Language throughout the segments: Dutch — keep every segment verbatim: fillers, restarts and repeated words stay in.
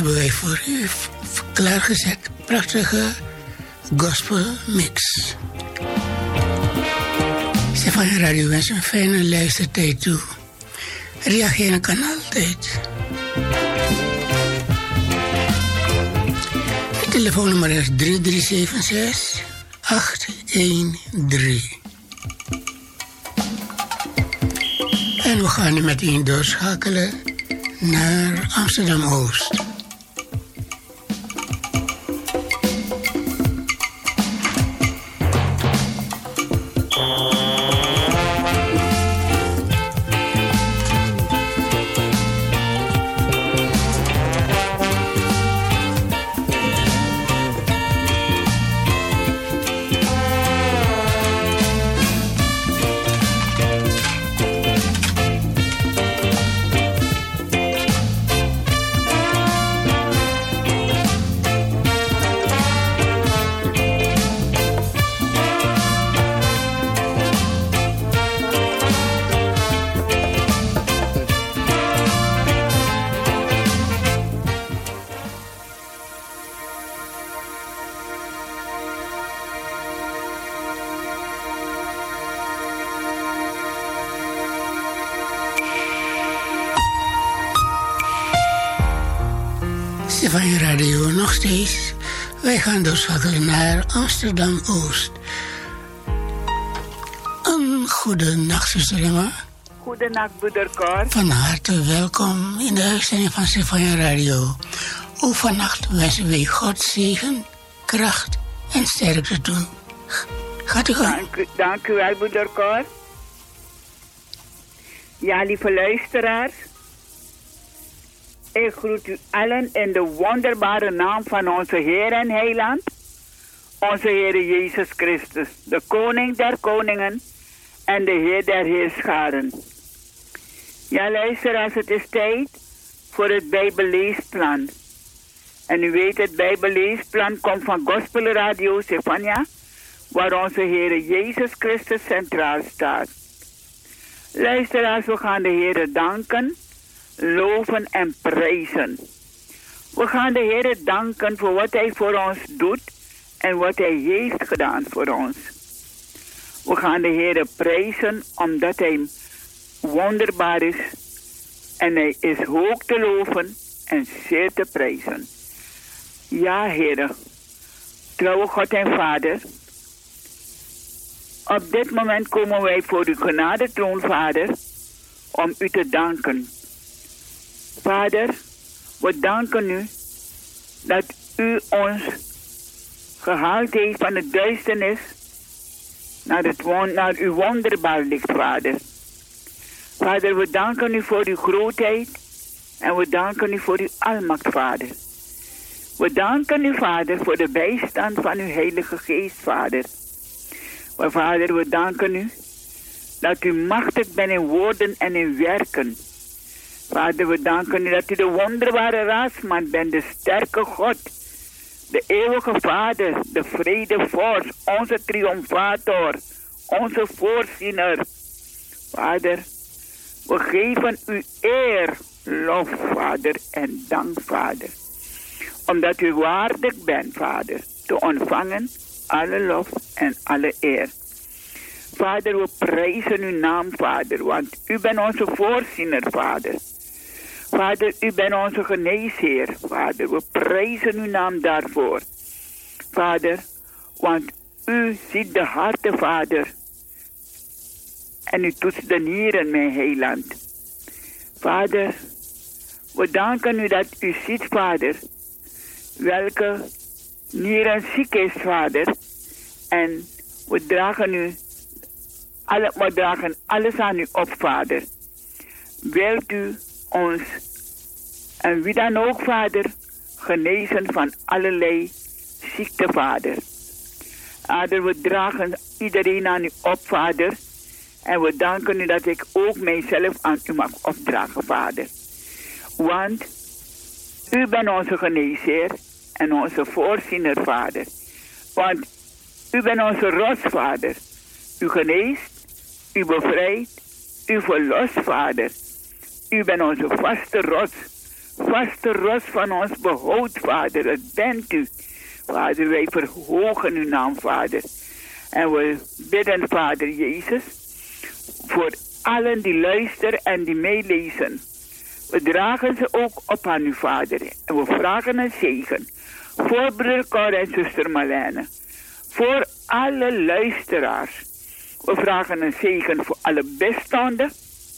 hebben wij voor u klaargezet. Prachtige gospel mix. Stefania Radio wens een fijne luistertijd toe. Reageren kan altijd. Het telefoonnummer is drie drie zeven zes acht een drie. En we gaan nu meteen doorschakelen naar Amsterdam-Oost. Van je radio nog steeds. Wij gaan doorschakelen naar Amsterdam-Oost. Een goede nacht, zuster Emma. Goedenacht, broeder Cor. Van harte welkom in de uitzending van Stefania Radio. Ook vannacht wensen wij God zegen, kracht en sterkte doen. Gaat u gaan. Dank u, dank u wel, broeder Cor. Ja, lieve luisteraars. Ik groet u allen in de wonderbare naam van onze Heer en Heiland, onze Heer Jezus Christus, de Koning der Koningen en de Heer der Heerscharen. Ja, luisteraars, het is tijd voor het Bijbelleesplan. En u weet, het Bijbelleesplan komt van Gospel Radio Stefania, waar onze Heer Jezus Christus centraal staat. Luisteraars, we gaan de Heer danken, loven en prijzen. We gaan de Heer danken voor wat Hij voor ons doet en wat Hij heeft gedaan voor ons. We gaan de Heer prijzen omdat Hij wonderbaar is en Hij is hoog te loven en zeer te prijzen. Ja, Heer, trouwe God en Vader, op dit moment komen wij voor uw genadetroon, Vader, om u te danken. Vader, we danken u dat u ons gehaald heeft van de duisternis naar, het, naar uw wonderbaar licht, Vader. Vader, we danken u voor uw grootheid en we danken u voor uw almacht, Vader. We danken u, Vader, voor de bijstand van uw Heilige Geest, Vader. Maar Vader, we danken u dat u machtig bent in woorden en in werken. Vader, we danken u dat u de wonderbare raadsman bent, de sterke God, de eeuwige Vader, de vredevorst, onze triomfator, onze voorziener. Vader, we geven u eer, lof, Vader, en dank, Vader. Omdat u waardig bent, Vader, te ontvangen alle lof en alle eer. Vader, we prijzen uw naam, Vader, want u bent onze voorziener, Vader. Vader, u bent onze geneesheer, Vader. We prijzen uw naam daarvoor. Vader, want u ziet de harten, Vader. En u toetst de nieren, mijn heiland. Vader, we danken u dat u ziet, Vader, welke nieren ziek is, Vader. En we dragen u, alle, we dragen alles aan u op, Vader. Wilt u ons, en wie dan ook, Vader, genezen van allerlei ziekte, Vader. Vader, we dragen iedereen aan u op, Vader. En we danken u dat ik ook mijzelf aan u mag opdragen, Vader. Want u bent onze geneesheer en onze voorziener, Vader. Want u bent onze rots, Vader. U geneest, u bevrijdt, u verlost, Vader. U bent onze vaste rots vaste rots van ons behoud, Vader. Dat bent u. Vader, wij verhogen uw naam, Vader. En we bidden, Vader Jezus, voor allen die luisteren en die meelezen. We dragen ze ook op aan u, Vader. En we vragen een zegen voor broeder Cor en zuster Marlene. Voor alle luisteraars. We vragen een zegen voor alle bestaanden.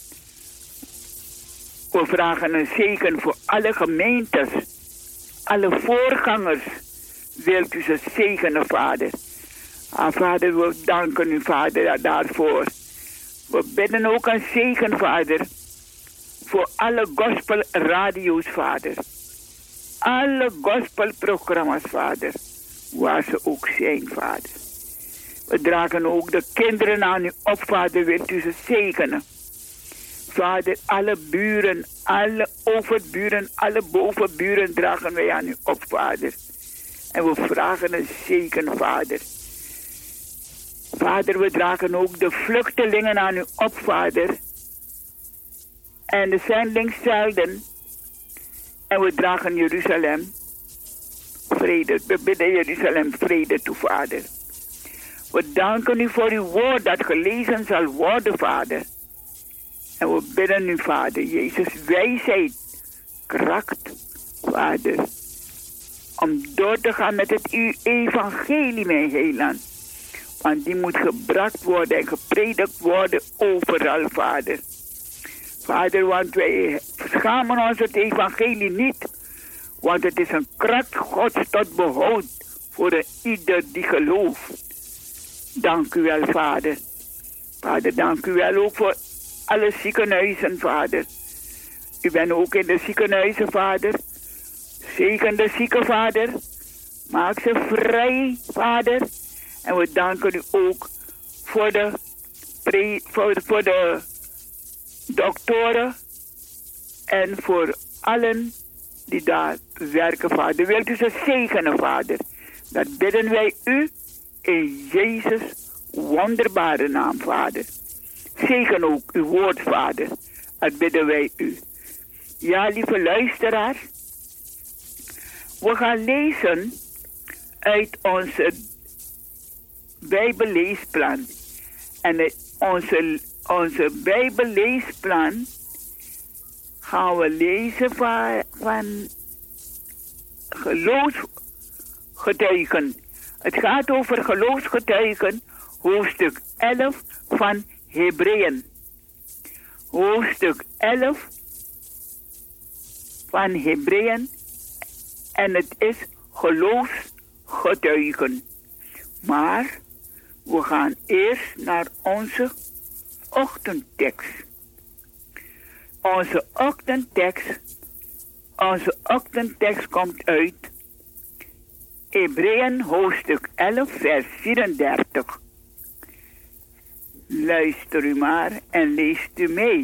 We vragen een zegen voor alle gemeentes. Alle voorgangers. Wilt u ze zegenen, Vader. Ah, Vader, we danken u, Vader, daarvoor. We bidden ook een zegen, Vader. Voor alle gospelradio's, Vader. Alle gospelprogramma's, Vader. Waar ze ook zijn, Vader. We dragen ook de kinderen aan u op, Vader. Wilt u ze zegenen. Vader, alle buren, alle overburen, alle bovenburen dragen wij aan u op, Vader. En we vragen een zegen, Vader. Vader, we dragen ook de vluchtelingen aan u op, Vader. En de zendingszelden. En we dragen Jeruzalem vrede. We bidden Jeruzalem vrede toe, Vader. We danken u voor uw woord dat gelezen zal worden, Vader. En we bidden u, Vader Jezus, wijsheid, kracht, Vader. Om door te gaan met het uw evangelie, mijn heiland. Want die moet gebracht worden en gepredikt worden overal, Vader. Vader, want wij schamen ons het evangelie niet. Want het is een kracht Gods tot behoud voor een ieder die gelooft. Dank u wel, Vader. Vader, dank u wel ook voor alle ziekenhuizen, Vader. U bent ook in de ziekenhuizen, Vader. Zegen de zieken, Vader. Maak ze vrij, Vader. En we danken u ook voor de, pre, voor, voor de doktoren en voor allen die daar werken, Vader. Wilt u ze zegenen, Vader? Dat bidden wij u in Jezus' wonderbare naam, Vader. Zegen ook uw woord, Vader. Dat bidden wij u. Ja, lieve luisteraars. We gaan lezen uit onze Bijbelleesplan. En onze, onze Bijbelleesplan gaan we lezen van, van geloofsgetuigen. Het gaat over geloofsgetuigen, hoofdstuk elf van Hebreeën. Hoofdstuk elf van Hebreeën. En het is geloofsgetuigen. Maar we gaan eerst naar onze ochtendtekst. Onze ochtendtekst, onze ochtendtekst komt uit Hebreeën hoofdstuk elf, vers vierendertig. Luister u maar en leest u mee.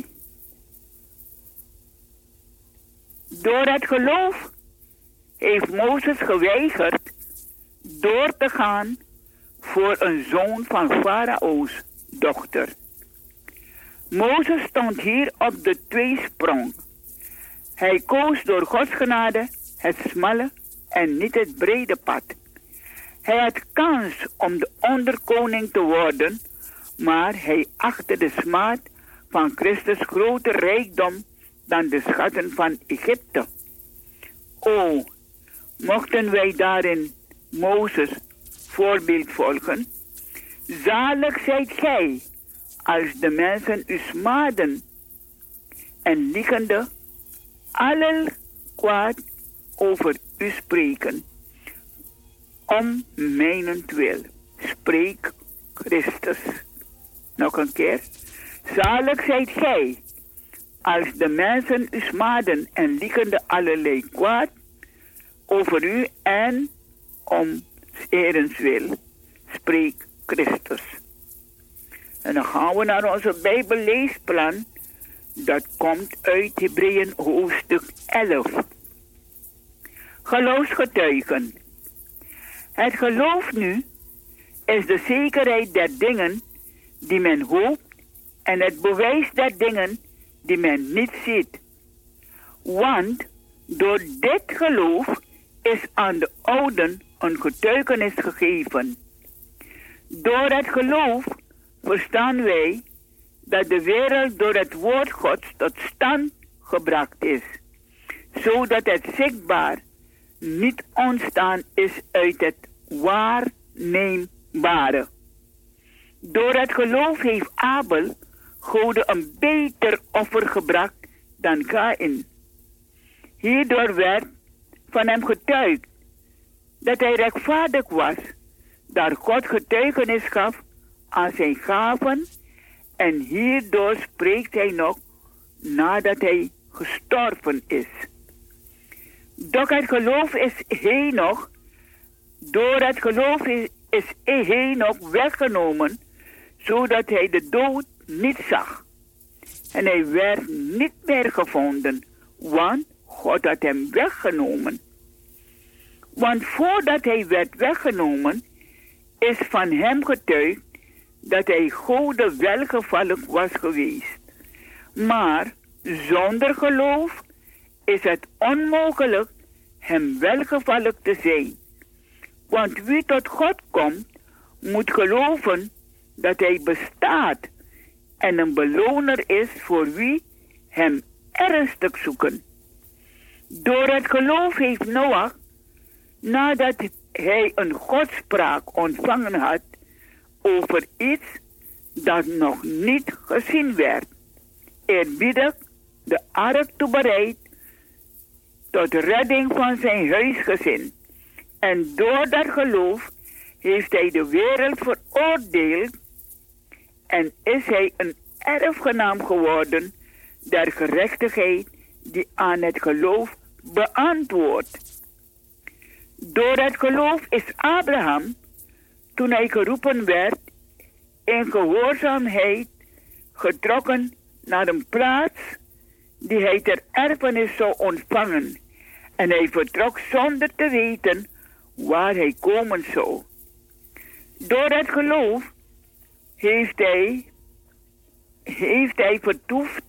Door het geloof heeft Mozes geweigerd door te gaan voor een zoon van Farao's dochter. Mozes stond hier op de tweesprong. Hij koos door Gods genade het smalle en niet het brede pad. Hij had kans om de onderkoning te worden, maar hij achtte de smaad van Christus groter rijkdom dan de schatten van Egypte. O, mochten wij daarin Mozes voorbeeld volgen. Zalig zijt gij, als de mensen u smaden en liegende alle kwaad over u spreken. Om mijnentwil, spreek Christus. Nog een keer. Zalig zijt gij, als de mensen u smaden en liegende allerlei kwaad over u en om Herens wil, spreek Christus. En dan gaan we naar onze Bijbelleesplan. Dat komt uit Hebreeën hoofdstuk elf. Geloofsgetuigen. Het geloof nu is de zekerheid der dingen die men hoopt en het bewijs der dingen die men niet ziet. Want Door dit geloof is aan de ouden een getuigenis gegeven. Door het geloof verstaan wij dat de wereld door het woord Gods tot stand gebracht is, zodat het zichtbaar niet ontstaan is uit het waarneembare. Door het geloof heeft Abel God een beter offer gebracht dan Kaïn. Hierdoor werd van hem getuigd dat hij rechtvaardig was, daar God getuigenis gaf aan zijn gaven, en hierdoor spreekt hij nog nadat hij gestorven is. Doch het geloof is Henoch, door het geloof is, is Henoch weggenomen, zodat hij de dood niet zag. En hij werd niet meer gevonden, want God had hem weggenomen. Want voordat hij werd weggenomen, is van hem getuigd dat hij God welgevallig was geweest. Maar zonder geloof is het onmogelijk hem welgevallig te zijn. Want wie tot God komt, moet geloven dat hij bestaat en een beloner is voor wie hem ernstig zoeken. Door het geloof heeft Noach, nadat hij een godspraak ontvangen had over iets dat nog niet gezien werd, eerbiedig de ark toebereid tot redding van zijn huisgezin. En door dat geloof heeft hij de wereld veroordeeld en is hij een erfgenaam geworden der gerechtigheid die aan het geloof beantwoordt. Door het geloof is Abraham, toen hij geroepen werd, in gehoorzaamheid getrokken naar een plaats die hij ter erfenis zou ontvangen. En hij vertrok zonder te weten waar hij komen zou. Door het geloof heeft hij, heeft hij vertoefd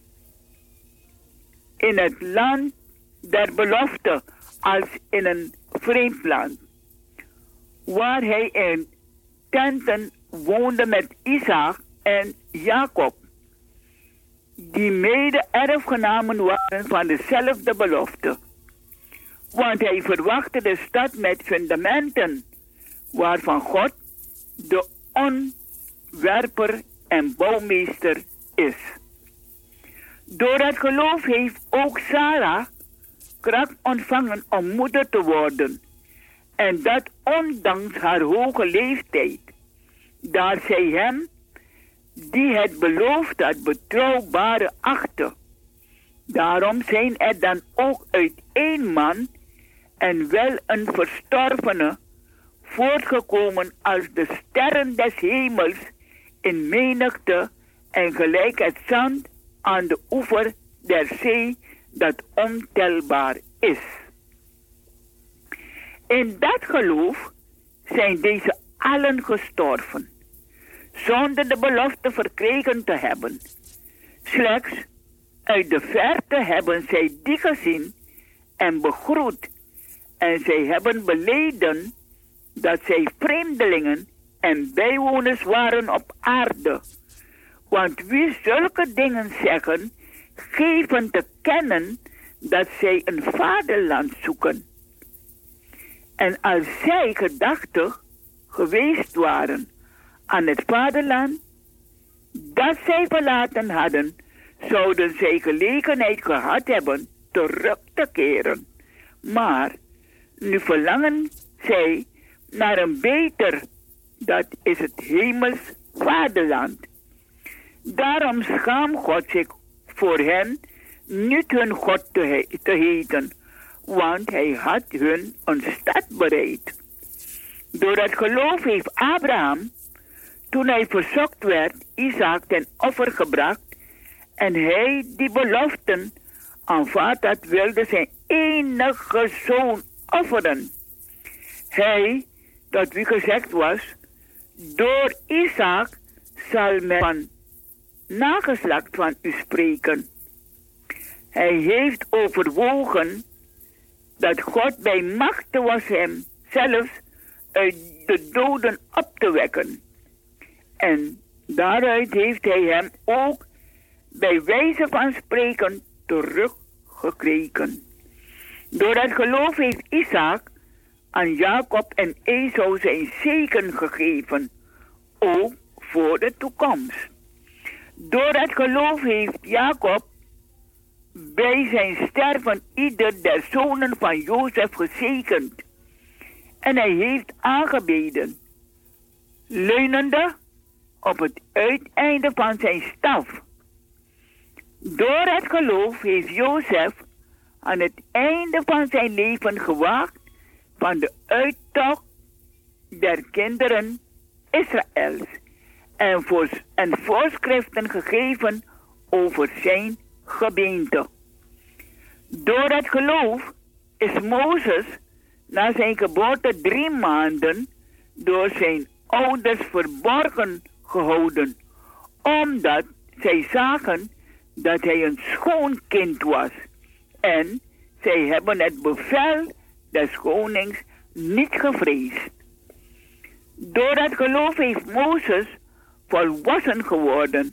in het land der belofte als in een vreemd land, waar hij in tenten woonde met Isaac en Jacob, die mede erfgenamen waren van dezelfde belofte. Want hij verwachtte de stad met fundamenten, waarvan God de ontwerper en bouwmeester is. Door het geloof heeft ook Sarah kracht ontvangen om moeder te worden. En dat ondanks haar hoge leeftijd, daar zij hem, die het beloofd had, betrouwbare achtte. Daarom zijn er dan ook uit één man en wel een verstorvene voortgekomen als de sterren des hemels in menigte en gelijk het zand aan de oever der zee dat ontelbaar is. In dat geloof zijn deze allen gestorven, zonder de belofte verkregen te hebben. Slechts uit de verte hebben zij die gezien en begroet, en zij hebben beleden dat zij vreemdelingen en bijwoners waren op aarde. Want wie zulke dingen zeggen, geven te kennen dat zij een vaderland zoeken. En als zij gedachtig geweest waren aan het vaderland dat zij verlaten hadden, zouden zij gelegenheid gehad hebben terug te keren. Maar nu verlangen zij naar een beter, dat is het hemels vaderland. Daarom schaamt God zich voor hen niet hun God te, he- te heten, want hij had hun een stad bereid. Door het geloof heeft Abraham, toen hij verzocht werd, Isaac ten offer gebracht, en hij die beloften aanvaard had, wilde zijn enige zoon offeren. Hij, dat wie gezegd was, door Isaac zal men van nageslacht van u spreken. Hij heeft overwogen dat God bij machte was hem zelfs uit de doden op te wekken. En daaruit heeft hij hem ook bij wijze van spreken teruggekregen. Door het geloof heeft Isaac aan Jacob en Esau zijn zegen gegeven, ook voor de toekomst. Door het geloof heeft Jacob bij zijn sterven ieder der zonen van Jozef gezegend. En hij heeft aangebeden, leunende op het uiteinde van zijn staf. Door het geloof heeft Jozef aan het einde van zijn leven gewaagd van de uittocht der kinderen Israëls en, voor, en voorschriften gegeven over zijn gemeente. Door het geloof is Mozes na zijn geboorte drie maanden door zijn ouders verborgen gehouden, omdat zij zagen dat hij een schoon kind was. En zij hebben het bevel des konings niet gevreesd. Door het geloof heeft Mozes volwassen geworden,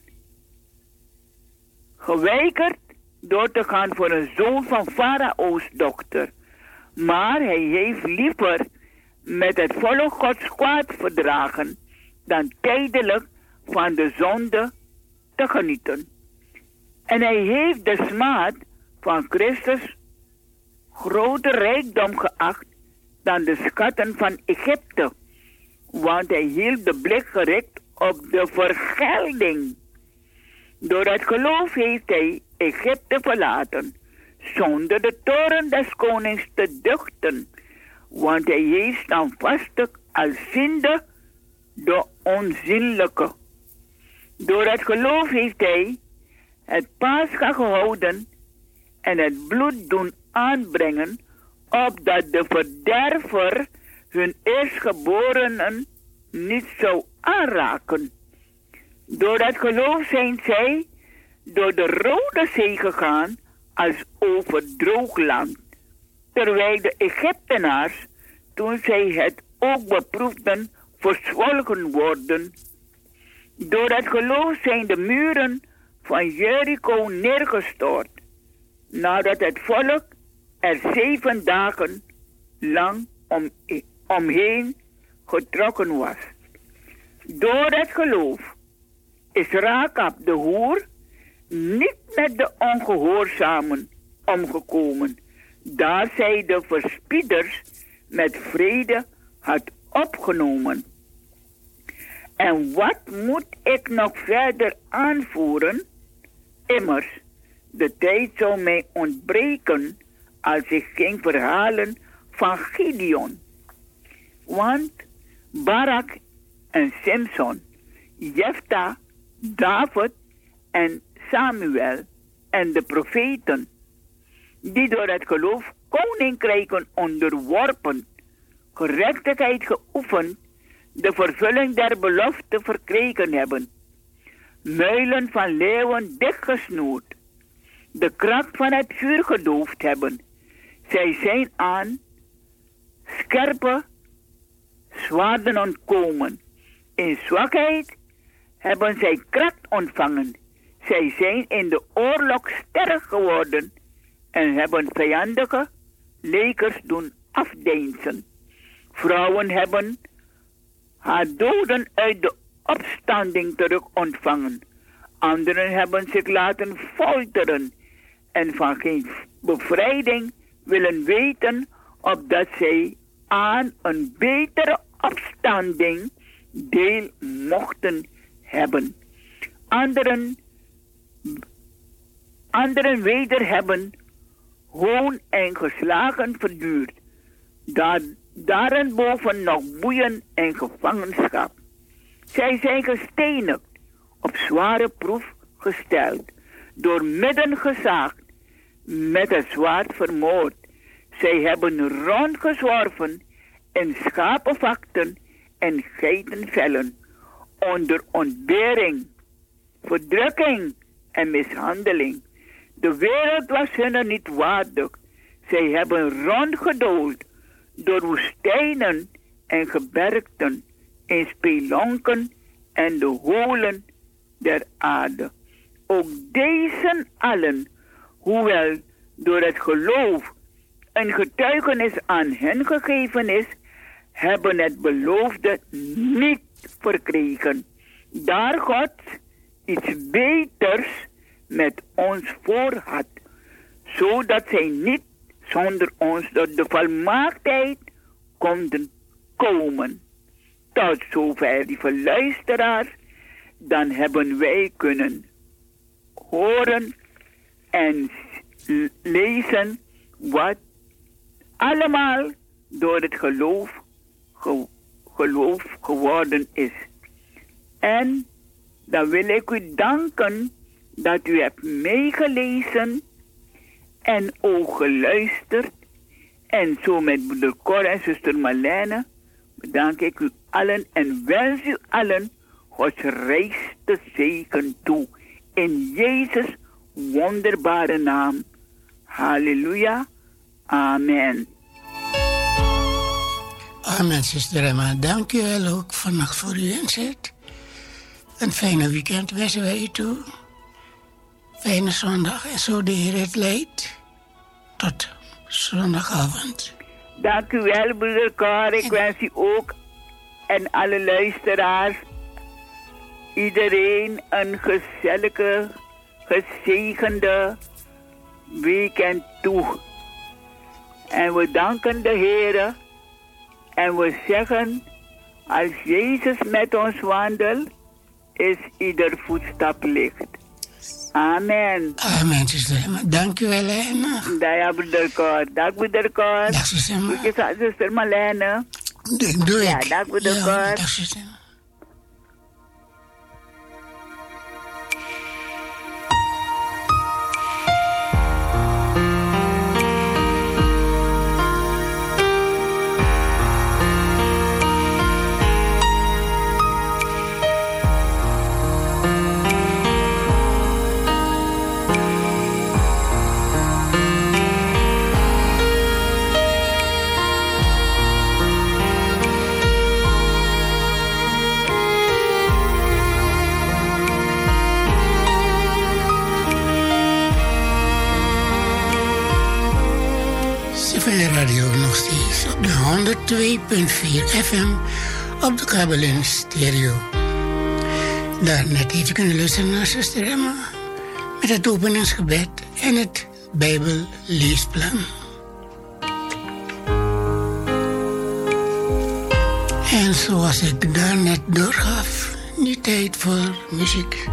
geweigerd door te gaan voor een zoon van Farao's dochter. Maar hij heeft liever met het volk Gods kwaad verdragen dan tijdelijk van de zonde te genieten. En hij heeft de smaad van Christus groter rijkdom geacht dan de schatten van Egypte, want hij hield de blik gericht op de vergelding. Door het geloof heeft hij Egypte verlaten, zonder de toren des konings te duchten, want hij heeft standvastig als ziende de onzienlijke. Door het geloof heeft hij het Pascha gehouden en het bloed doen aanbrengen, opdat de verderver hun eerstgeborenen niet zou aanraken. Door het geloof zijn zij door de Rode Zee gegaan als over droog land, terwijl de Egyptenaars, toen zij het ook beproefden, verzwolgen worden. Door het geloof zijn de muren van Jericho neergestort, nadat het volk er zeven dagen lang om, omheen getrokken was. Door het geloof is Rahab de hoer niet met de ongehoorzamen omgekomen, daar zij de verspieders met vrede had opgenomen. En wat moet ik nog verder aanvoeren? Immers, de tijd zou mij ontbreken als ik ging verhalen van Gideon. Want Barak en Simson, Jefta, David en Samuel en de profeten, die door het geloof koninkrijken onderworpen, gerechtigheid geoefend, de vervulling der belofte verkregen hebben, muilen van leeuwen dichtgesnoerd, de kracht van het vuur gedoofd hebben. Zij zijn aan scherpe zwaarden ontkomen. In zwakheid hebben zij kracht ontvangen. Zij zijn in de oorlog sterk geworden en hebben vijandige lekers doen afdeinzen. Vrouwen hebben haar doden uit de opstanding terug ontvangen. Anderen hebben zich laten folteren en van geen bevrijding willen weten, opdat zij aan een betere opstanding deel mochten hebben. Anderen, anderen weder hebben hoon en geslagen verduurd. Daar, daarenboven nog boeien en gevangenschap. Zij zijn gestenigd, op zware proef gesteld, door midden gezaagd, met het zwaard vermoord. Zij hebben rondgezworven in schapenvakten en geitenvellen, onder ontbering, verdrukking en mishandeling. De wereld was hun niet waardig. Zij hebben rondgedoold door woestijnen en gebergten, in spelonken en de holen der aarde. Ook deze allen, hoewel door het geloof een getuigenis aan hen gegeven is, hebben het beloofde niet verkregen. Daar God iets beters met ons voor had, zodat zij niet zonder ons tot de volmaaktheid konden komen. Tot zover, lieve luisteraars, dan hebben wij kunnen horen en lezen wat allemaal door het geloof, ge, geloof geworden is. En dan wil ik u danken dat u hebt meegelezen en ook geluisterd. En zo met broeder Cor en zuster Marlene bedank ik u allen en wens u allen Gods rijkste zegen toe. In Jezus' wonderbare naam. Halleluja. Amen. Amen, zuster Emma. Dank u wel ook vannacht voor uw inzet. Een fijne weekend wensen wij u toe. Fijne zondag en zo de Heer het leidt. Tot zondagavond. Dank u wel, broeder Cor. Ik wens u ook en alle luisteraars, iedereen een gezellige, gezegende weekend toe. En we danken de Heer en we zeggen, als Jezus met ons wandelt, is ieder voetstap licht. Amen. Amen, zuster Emma. Dank u wel, Emma. Dag, broeder Cor. Dag, broeder Cor. Dag, zuster Emma. Goedjes aan zuster Marlene. Doe, doe ja, ik. Dag, broeder ja, Cor. Dag, zuster Emma. Radio nog steeds op de honderd twee punt vier F M op de kabel in stereo. Daarnet heeft u kunnen luisteren naar zuster Emma met het openingsgebed en het Bijbelleesplan. En zoals ik daarnet doorgaf, nu tijd voor muziek.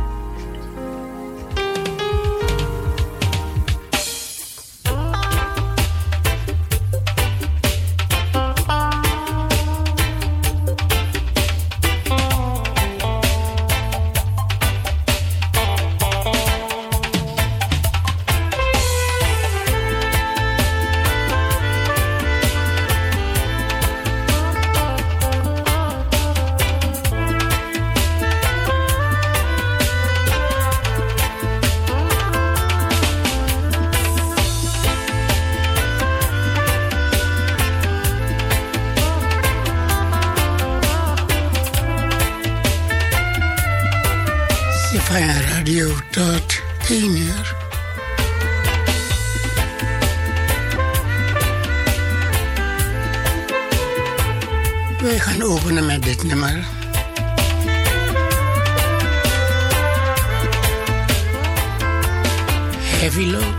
Radio tot één uur. Wij gaan openen met dit nummer. Heavy Load.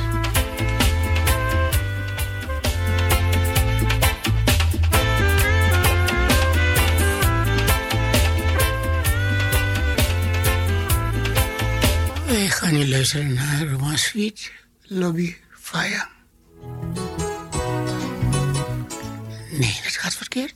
Wij gaan nu luisteren naar One Sweet Lobby Fire. Nee, dat gaat verkeerd.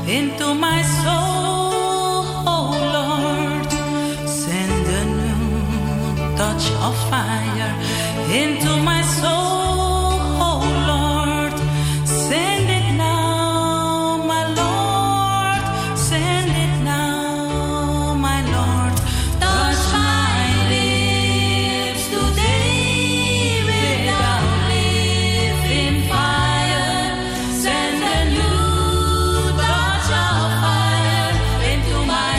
into my soul, oh Lord. Send a new touch of fire into my soul, oh Lord. Send it now, my Lord. Send it now, my Lord. Touch my lips today without living fire. Send a new touch of fire into my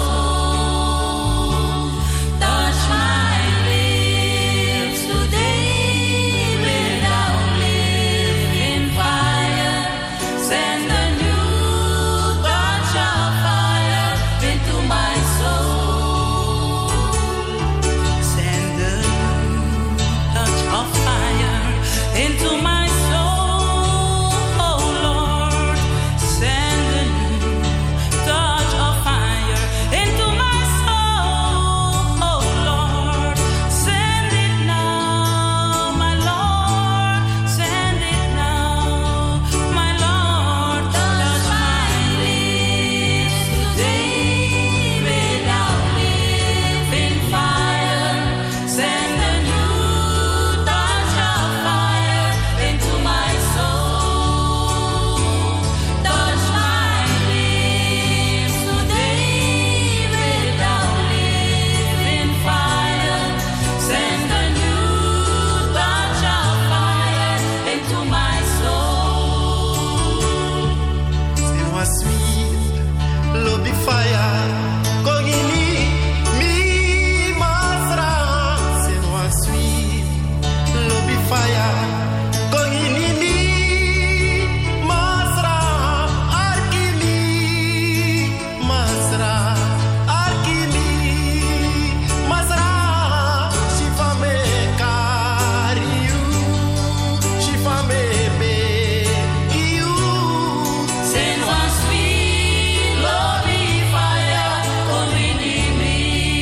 soul. Touch my lips today without living fire. Send a new touch of fire into my soul. Send a new touch of fire into my soul, oh Lord. Send a new touch of fire into my soul, oh Lord. Send it now, my Lord. Send it now, my Lord. Touch my lips today without living fire. Send a new touch of fire into my soul. Touch my lips today without living fire. Send a new touch of fire into my soul. Senwa sweet, lobby fire, kogini mi masra. Senwa sweet, lobby fire, kogini mi masra. Arkimi masra, arkimi masra. Shifa me kariu, shifa me be you. Senwa sweet, lobby fire, kogini mi.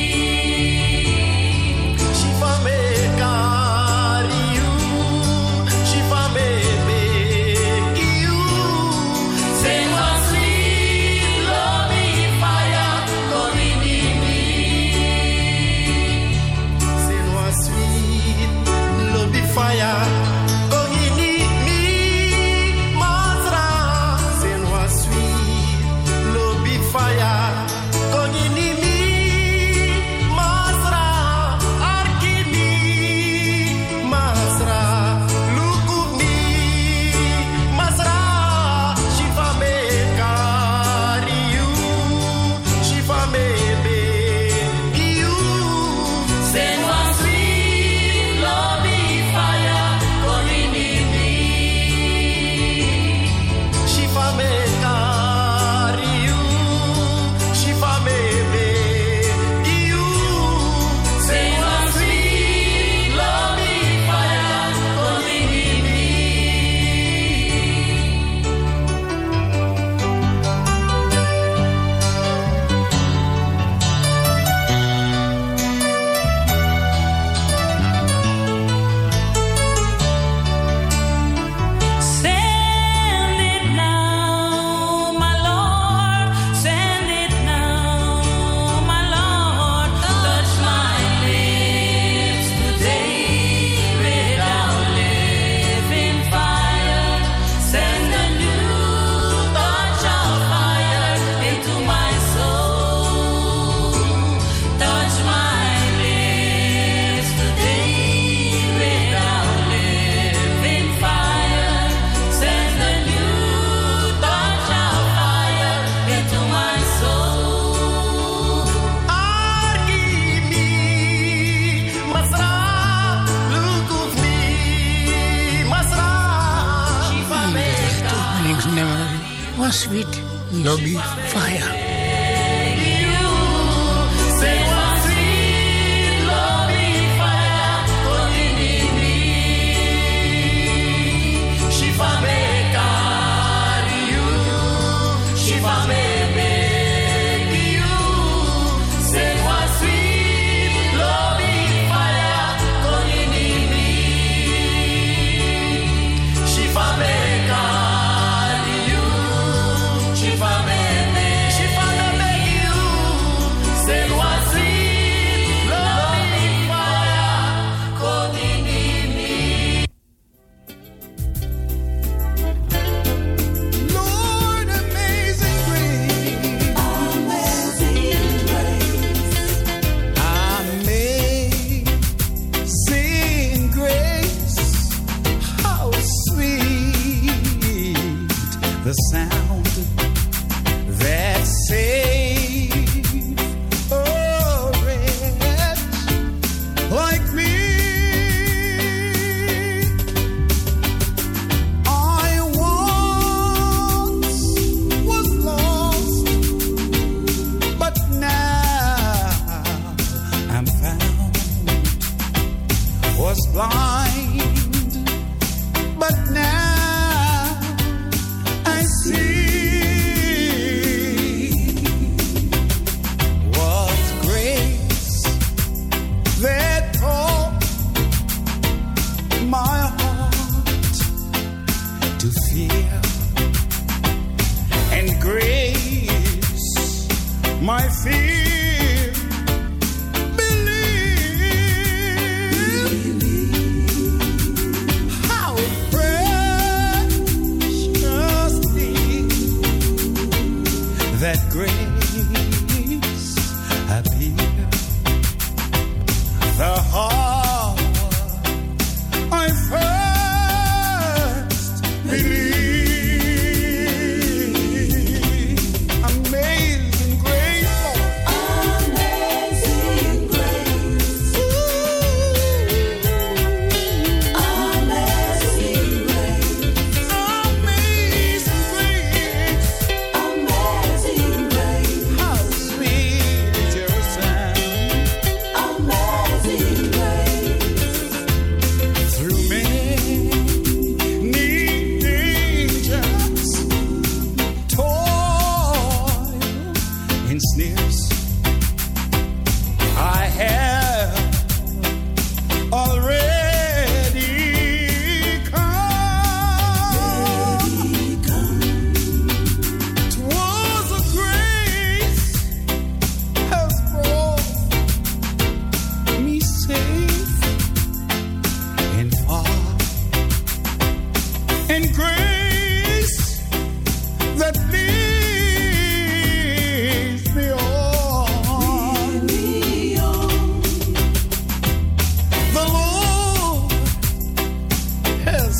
Shifa me kariu, shifa me beg you. Senwa sweet, lobby fire, kogini mi. Senwa sweet, lobby fire, kogini mi masra. Senwa sweet, lobby fire, kogini mi masra. Arkimi masra, lukumi masra. Shifa me kariu, shifa me beg you. Senwa sweet, lobby fire, kogini mi. Shifa me kariu, shifa me beg you. Senwa sweet, lobby fire, kogini mi. Send it now, my Lord. Send it now, my Lord. Touch my lips today without living fire. Send a new touch of fire into my soul. Touch my lips today without living fire. Send a new touch of fire into my soul. Arkimi masra, lukumi masra. Shifa me Het openingsnummer was Sweet Lobby Fire. Senwa sweet, lobby fire, kogini mi. shifa me kariu, shifa me beg you. Senwa sweet, lobby fire, kogini mi. Shifa me kariu, shifa me found was blind, but now I see was grace that taught my heart to fear, and grace my fear believe. How preciously that grace appeared. The heart I first believed. Amazing grace, Lord. Amazing grace. Amazing grace. Amazing grace. Amazing grace. How sweet is your sound. Amazing grace. Through many dangers, toil and snares, I have already come. 'Twas a grace has brought me safe and far, and grace that leads me on. The Lord has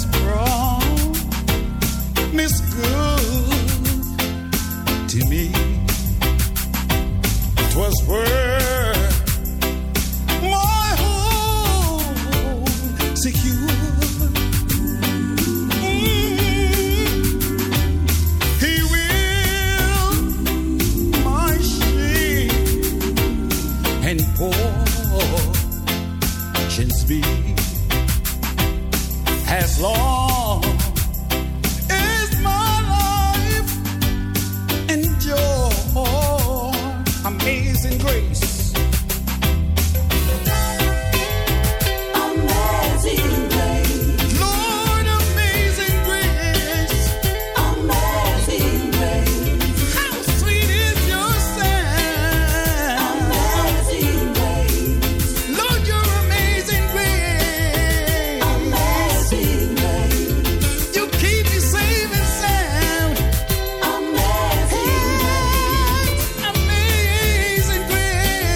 promised good to me. 'Twas worth my home secure. He will my shame and portions be, as long as my life endure. Amazing grace. Amazing grace. Lord, amazing grace. Amazing grace. How sweet is your sound. Amazing grace. Lord, your amazing grace. Amazing grace. You keep me safe and sound. Amazing grace. Amazing grace.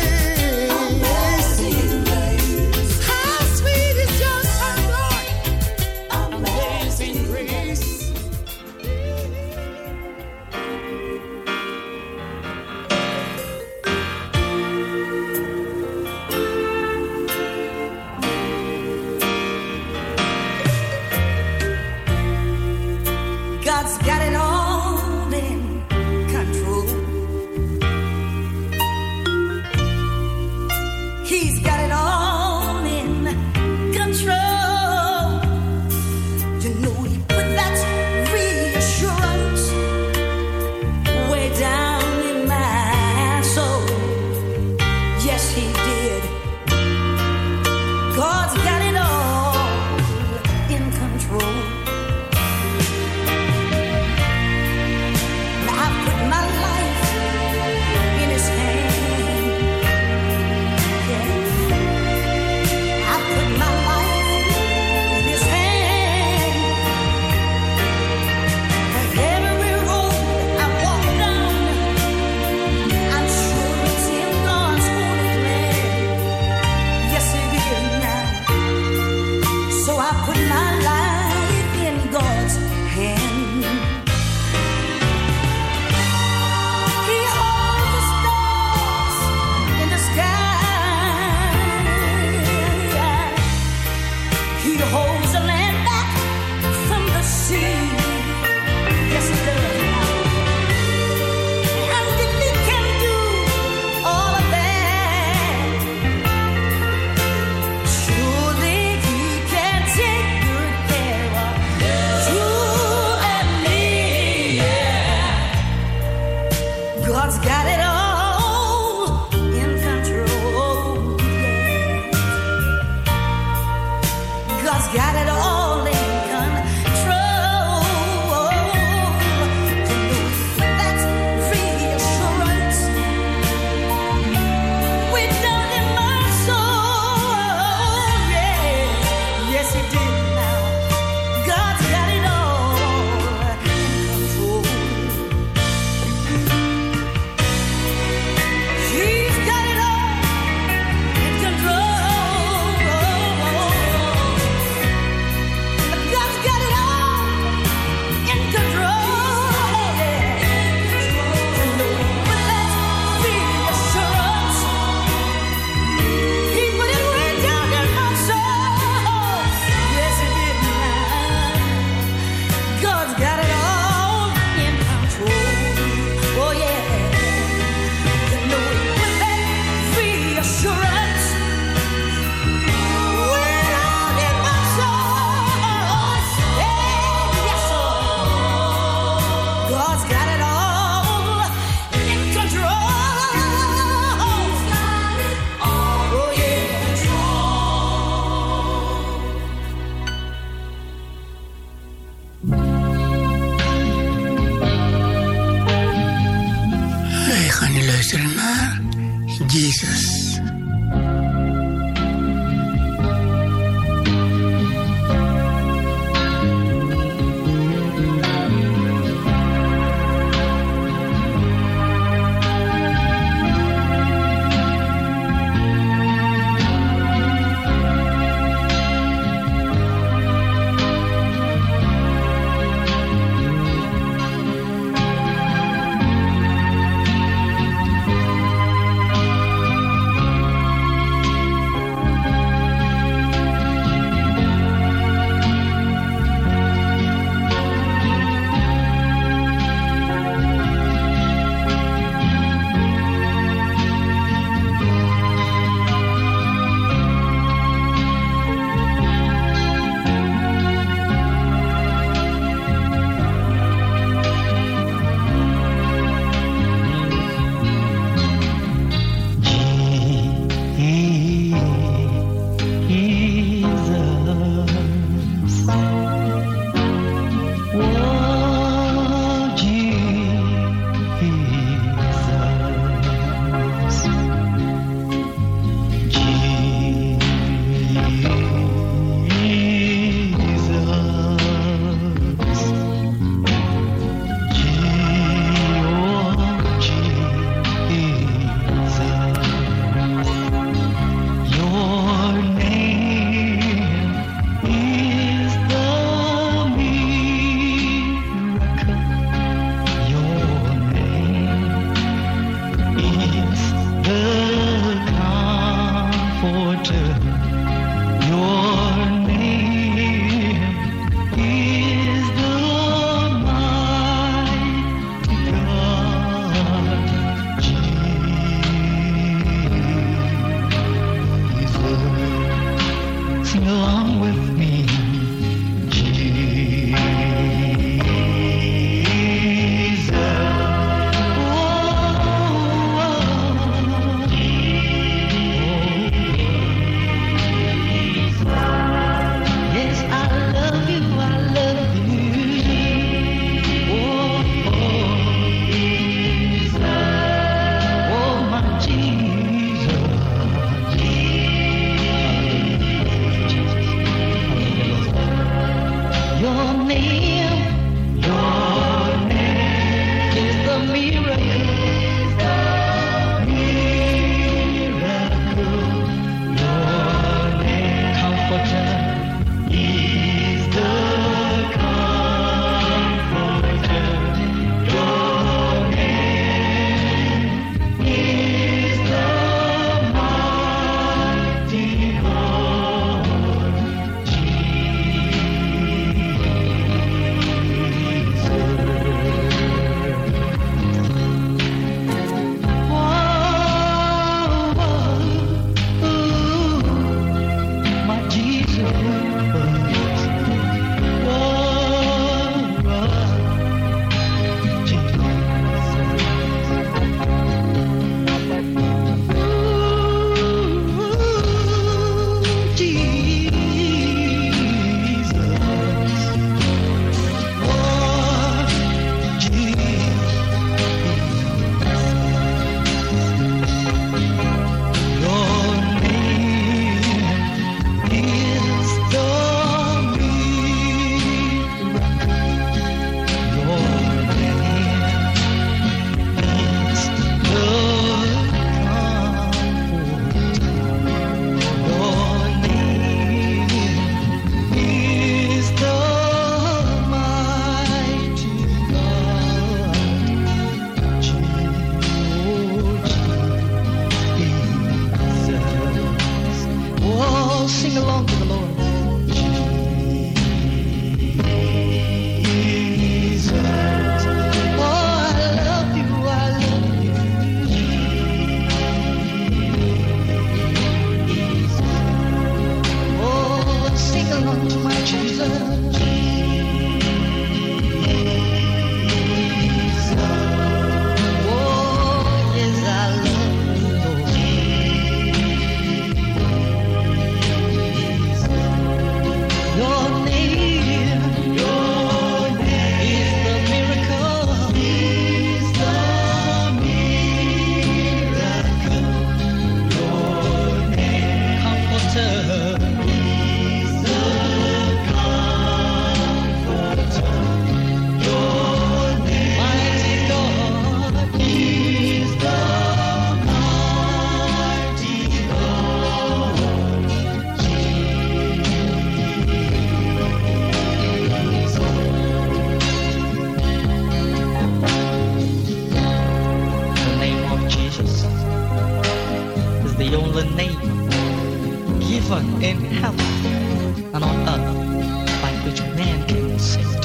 Your name is the mighty God, Jesus. Sing along with me, Jesus. Yes, I love you, I love you. Oh, oh, Jesus. Oh, my Jesus. Your name, your name is the miracle. Miracle. Your name, comforter, is the comforter. Your name is the mighty God, Jesus. Oh, ooh, my Jesus. Oh, ooh, Jesus. Oh, Your name is the miracle. Your name is the comfort. Your name is the mighty God, Jesus. Oh, sing along to the Lord. Jesus. Oh, I love you, I love you. Oh, sing along to my Jesus. Oh, yes, I love you, Lord. Your name, your name is the miracle. Is the miracle. Your name, comforter. Is the comforter. Your name, mighty God. Is the mighty God. The name of Jesus is the only name given in heaven and on earth by which man can be saved.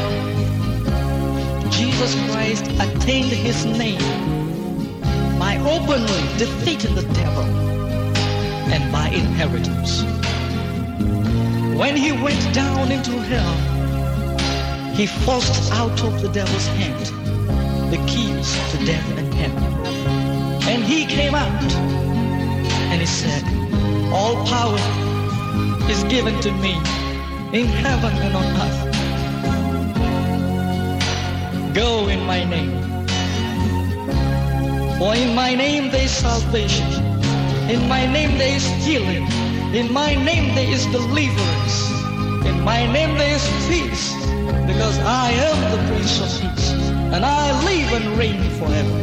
Jesus Christ attained his name by openly defeating the devil and by inheritance. When he went down into hell, he forced out of the devil's hand the keys to death and hell. And he came out and he said, all power is given to me in heaven and on earth. Go in my name. For in my name there is salvation. In my name there is healing. In my name there is deliverance. In my name there is peace. Because I am the Prince of Peace. And I live and reign forever.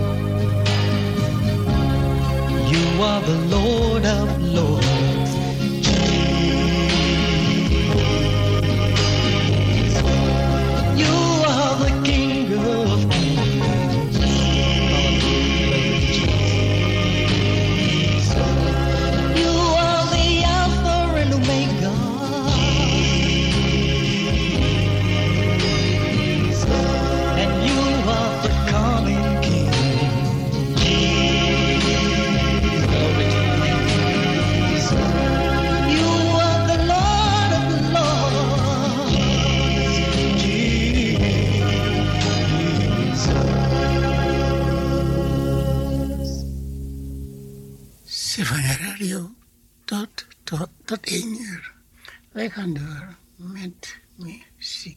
You are the Lord of Lords. You are the King of Kings. You are the tot, tot, tot één uur. Wij gaan door met muziek.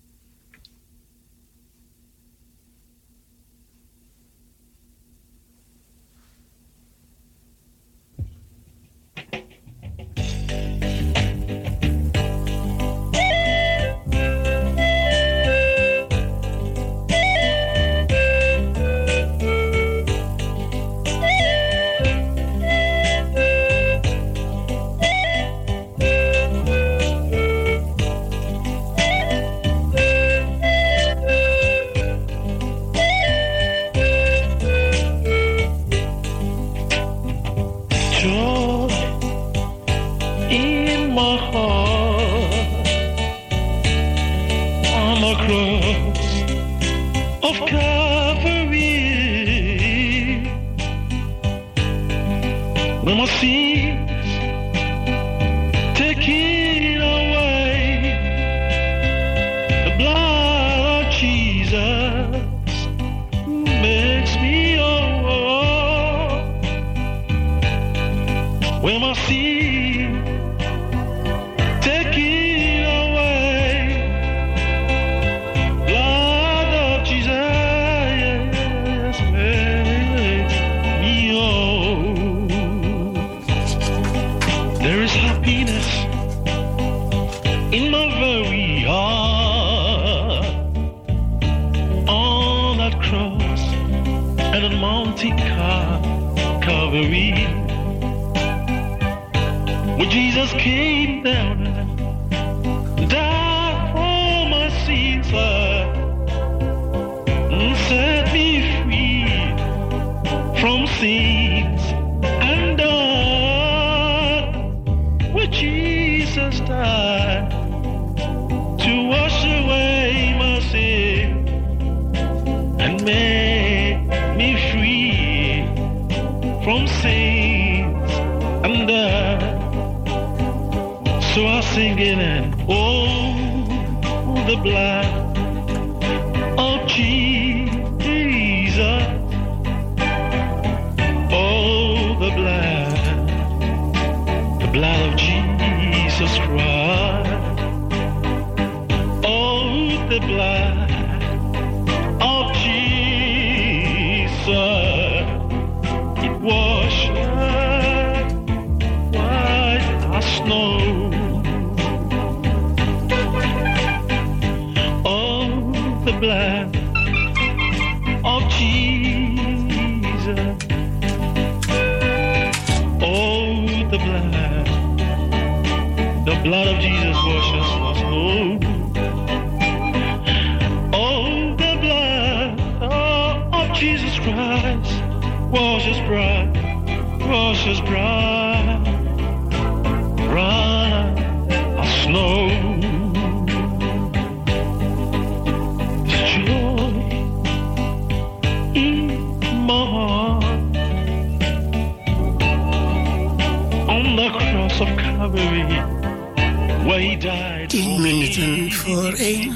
Tien minuten voor één.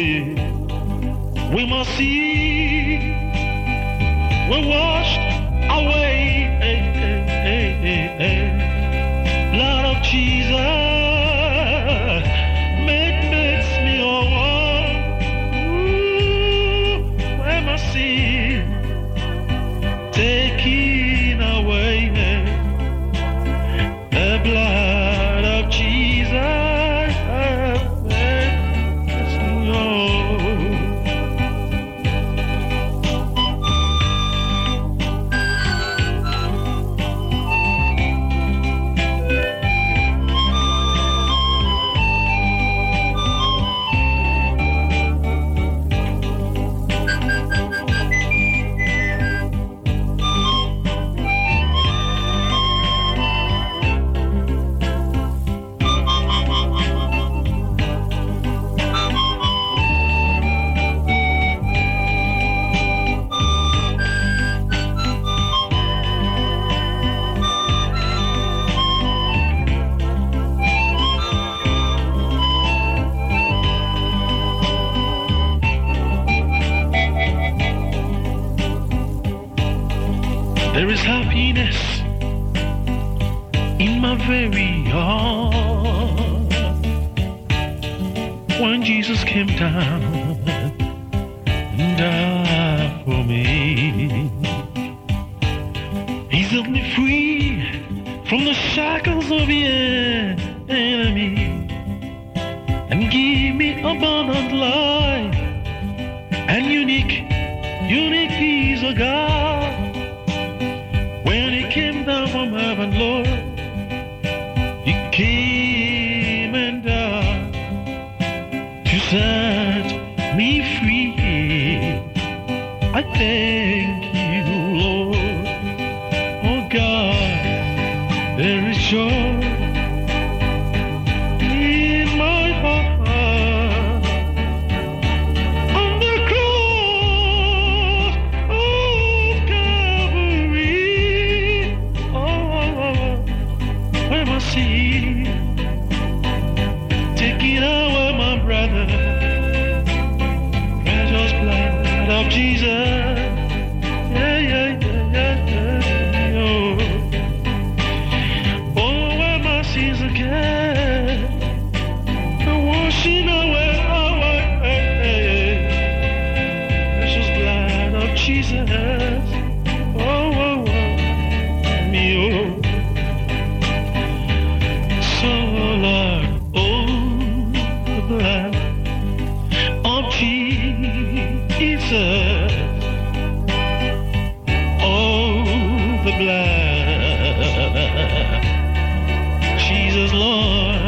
We must see, we're washed away. Blood of Jesus, make makes me whole. We must see, taking away the blood of Jesus. where we are when Jesus came down and died for me. He set me free from the shackles of the enemy and gave me abundant life and unique, unique peace of God. When He came down from heaven, Lord, He came and died to set me free. I thank you, Lord. Oh God, there is joy in my heart. On the cross of Calvary, oh, where my sin, take it away, my brother. Precious blood of Jesus. Yeah, yeah, yeah, yeah, yeah. Oh, oh, where my sins again, the washing away, away. Precious blood of Jesus. Oh, oh, oh, me, oh. So, Lord, oh, the blood of Jesus. Oh, the blood, Jesus, Lord.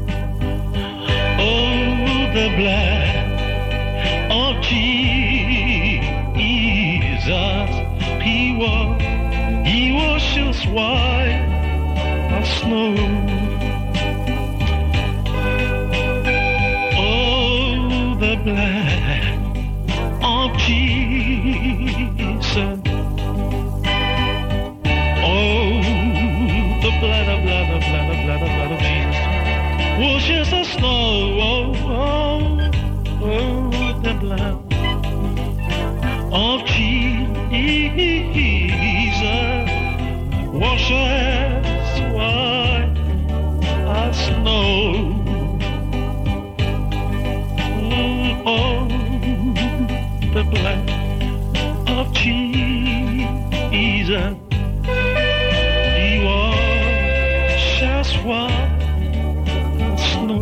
Oh, the blood of Jesus. He was, He washes white as snow. Oh, the blood of Jesus. Oh, the blood, the blood, the blood, the blood, the blood of Jesus washes the snow. Oh, oh, oh, the blood of Jesus washes white as snow. Oh, the blood of Jesus, He washes white as snow.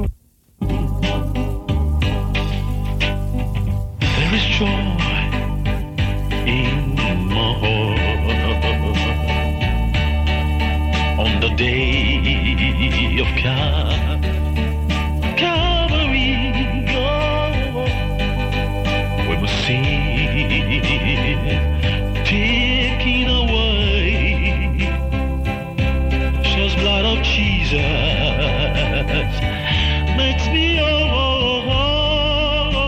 There is joy in my heart on the day of Cal- Calvary. Oh, when my sin taken away, precious blood of Jesus makes me whole.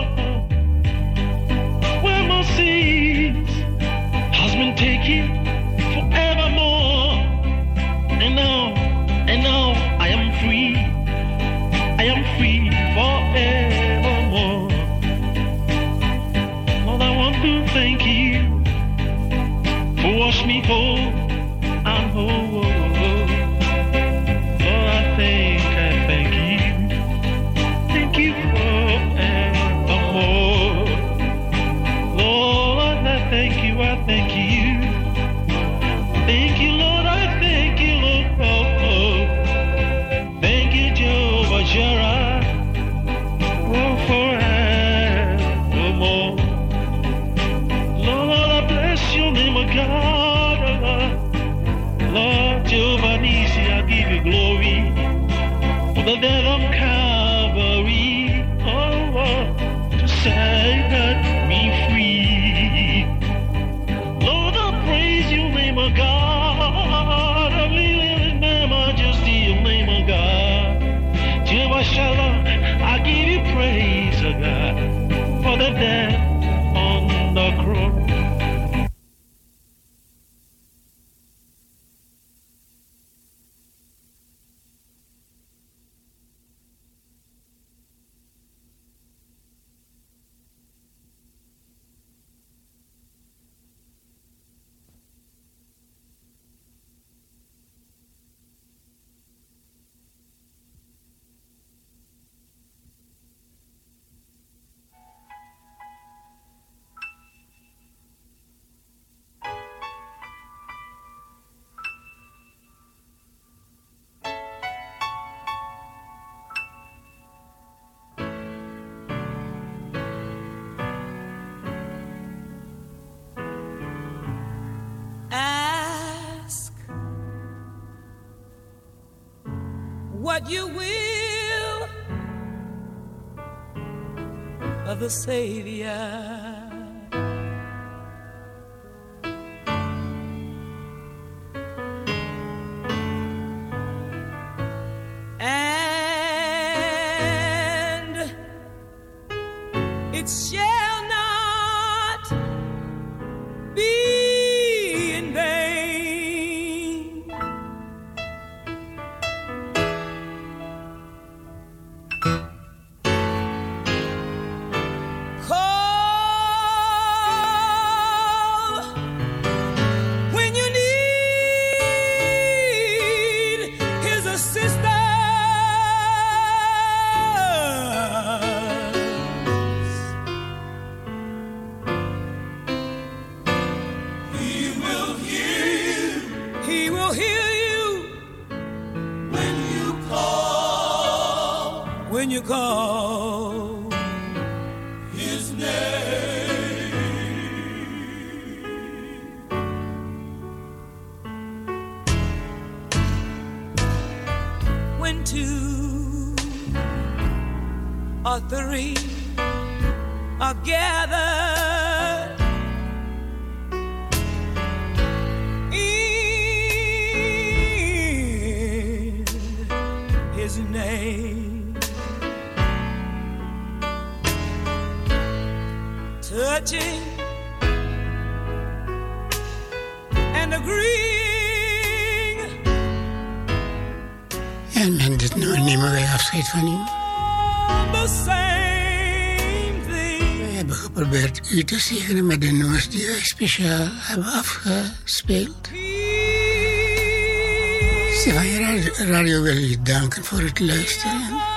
When my sins has been taken forevermore, and now, and now I am free. I am free forevermore. Lord, I want to thank you for wash me whole and whole. Lord, I thank, I thank you. Thank you forevermore. Lord, I thank you, I thank you. Thank you, Lord, I thank you, Lord. Oh, oh. Thank you, Jehovah Jireh. Oh, forevermore. Lord, I bless your name, oh God. Lord, Jehovah Nisi, I give you glory for the death of Calvary. Oh, oh, to set me free. Lord, I praise your name, oh God. I really in my majesty, your name, oh God. Jehovah Shalom, I give you praise, oh God, for the death on the cross. what you will of the Savior. And it shall not be in vain. Call when you need His assistance. He will hear you. He will hear you when you call. When you call His name. When two or three are gathered in His name, touching and agreeing En men dit nou nemen wij afscheid van u. on the same thing. We hebben geprobeerd u te zegenen met de nummers die wij speciaal hebben afgespeeld. Stefan Radio wil u danken voor het luisteren.